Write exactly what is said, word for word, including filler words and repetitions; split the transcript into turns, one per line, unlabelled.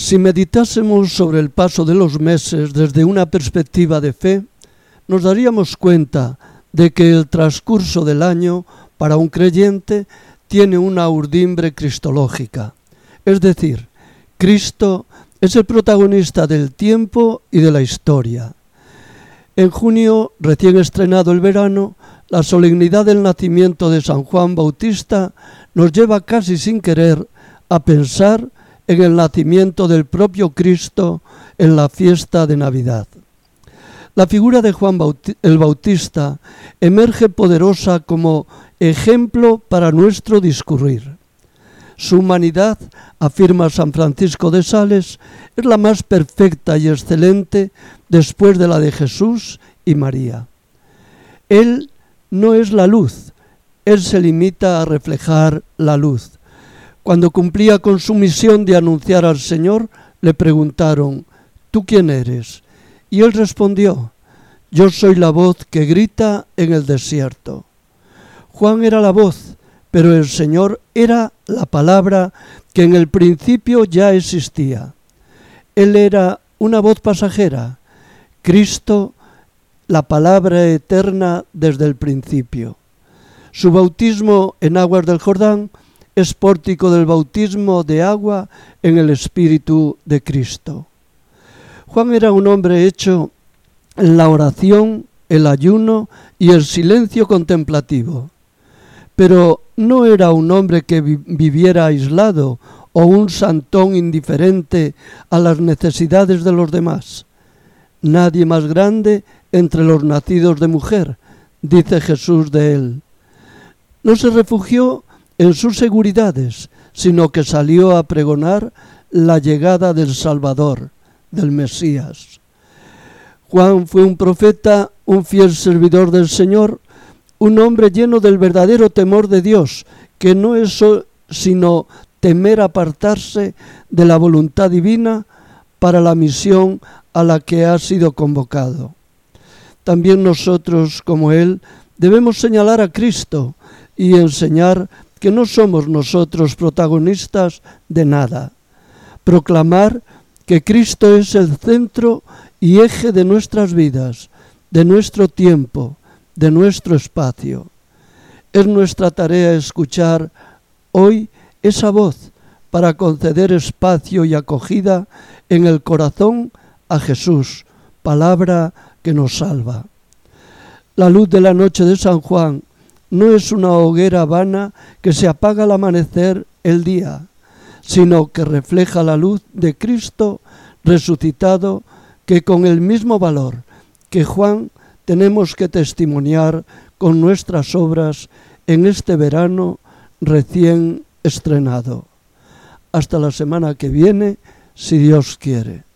Si meditásemos sobre el paso de los meses desde una perspectiva de fe, nos daríamos cuenta de que el transcurso del año para un creyente tiene una urdimbre cristológica. Es decir, Cristo es el protagonista del tiempo y de la historia. En junio, recién estrenado el verano, la solemnidad del nacimiento de San Juan Bautista nos lleva casi sin querer a pensar en el nacimiento del propio Cristo en la fiesta de Navidad. La figura de Juan Bauti- el Bautista emerge poderosa como ejemplo para nuestro discurrir. Su humanidad, afirma San Francisco de Sales, es la más perfecta y excelente después de la de Jesús y María. Él no es la luz, él se limita a reflejar la luz. Cuando cumplía con su misión de anunciar al Señor, le preguntaron: ¿tú quién eres? Y él respondió: yo soy la voz que grita en el desierto. Juan era la voz, pero el Señor era la palabra que en el principio ya existía. Él era una voz pasajera, Cristo, la palabra eterna desde el principio. Su bautismo en aguas del Jordán es pórtico del bautismo de agua en el Espíritu de Cristo. Juan era un hombre hecho en la oración, el ayuno y el silencio contemplativo. Pero no era un hombre que vi- viviera aislado o un santón indiferente a las necesidades de los demás. Nadie más grande entre los nacidos de mujer, dice Jesús de él. No se refugió en sus seguridades, sino que salió a pregonar la llegada del Salvador, del Mesías. Juan fue un profeta, un fiel servidor del Señor, un hombre lleno del verdadero temor de Dios, que no es so- sino temer apartarse de la voluntad divina para la misión a la que ha sido convocado. También nosotros, como él, debemos señalar a Cristo y enseñar que no somos nosotros protagonistas de nada. Proclamar que Cristo es el centro y eje de nuestras vidas, de nuestro tiempo, de nuestro espacio. Es nuestra tarea escuchar hoy esa voz para conceder espacio y acogida en el corazón a Jesús, palabra que nos salva. La luz de la noche de San Juan no es una hoguera vana que se apaga al amanecer el día, sino que refleja la luz de Cristo resucitado, que con el mismo valor que Juan tenemos que testimoniar con nuestras obras en este verano recién estrenado. Hasta la semana que viene, si Dios quiere.